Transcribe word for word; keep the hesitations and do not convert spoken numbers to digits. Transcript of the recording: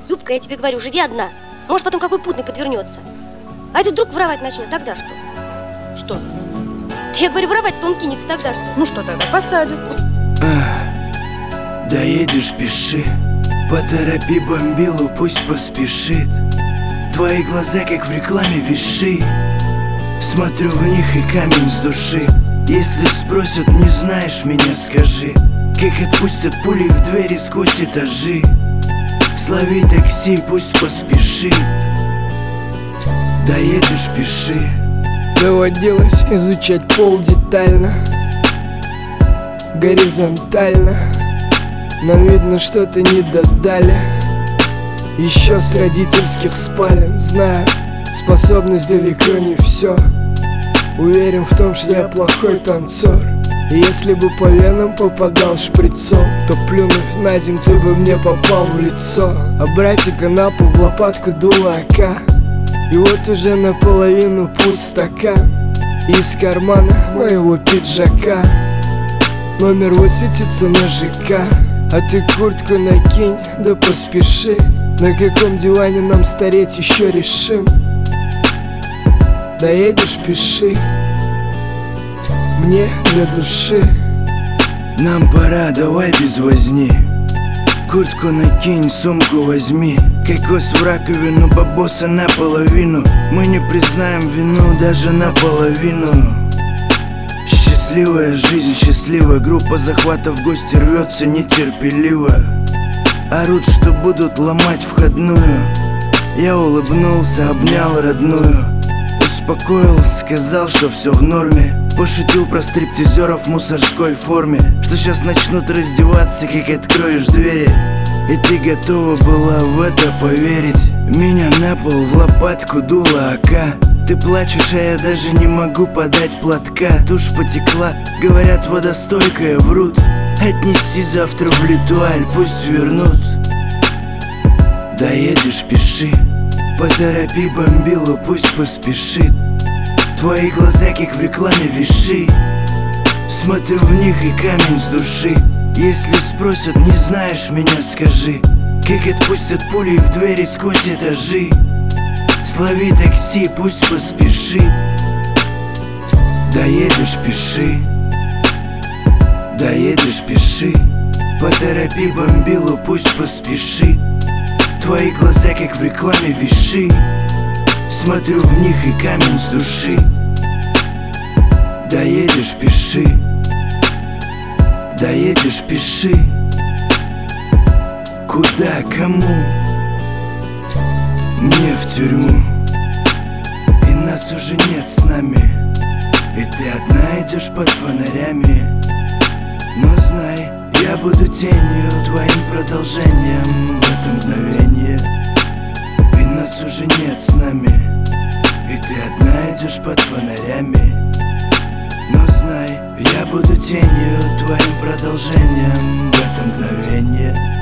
Любка, я тебе говорю, живи одна. Может, потом какой путный подвернется. А этот вдруг воровать начнет, тогда что? Что? Я говорю, воровать-то он кинется, тогда что? Ну что тогда, посадят. А, доедешь, пиши. Поторопи бомбилу, пусть поспешит. Твои глаза, как в рекламе, виши. Смотрю в них и камень с души. Если спросят, не знаешь меня, скажи. Как отпустят пули в двери сквозь этажи. Слови такси, пусть поспешит. Доедешь, пиши. Доводилось изучать пол детально, горизонтально. Нам видно, что-то не додали. Еще с родительских спален. Знаю, способность далеко не все. Уверен в том, что я плохой танцор. И если бы по венам попадал шприцом, то плюнув на земь, ты бы мне попал в лицо. А братика на пол в лопатку дуло АК. И вот уже наполовину пуст стакан. Из кармана моего пиджака номер высветится на ЖК. А ты куртку накинь, да поспеши. На каком диване нам стареть еще решим. Доедешь, пиши. Мне для души. Нам пора, давай без возни. Куртку накинь, сумку возьми. Кокос в раковину, бабоса наполовину. Мы не признаем вину даже наполовину. Счастливая жизнь, счастливая группа захвата в гости рвется нетерпеливо. Орут, что будут ломать входную. Я улыбнулся, обнял родную. Успокоил, сказал, что все в норме. Пошутил про стриптизеров в мусорской форме. Что сейчас начнут раздеваться, как откроешь двери. И ты готова была в это поверить. Меня на пол в лопатку дуло АК. Ты плачешь, а я даже не могу подать платка. Тушь потекла, говорят, водостойкая, врут. Отнеси завтра в Литуаль, пусть вернут. Доедешь, пиши. Поторопи бомбилу, пусть поспешит. Твои глаза, как в рекламе, виши. Смотрю в них и камень с души. Если спросят, не знаешь меня, скажи. Как отпустят пули в двери сквозь этажи. Слови такси, пусть поспешит. Доедешь, пиши. Доедешь, пиши. Поторопи бомбилу, пусть поспешит. Твои глаза, как в рекламе, виши. Смотрю в них и камень с души. Доедешь, пиши. Доедешь, пиши. Куда, кому? Мне в тюрьму. И нас уже нет с нами. И ты одна идешь под фонарями. Но знай, я буду тенью, твоим продолжением в это мгновение. И нас уже нет с нами. И ты одна идешь под фонарями. Но знай, я буду тенью, твоим продолжением в это мгновение.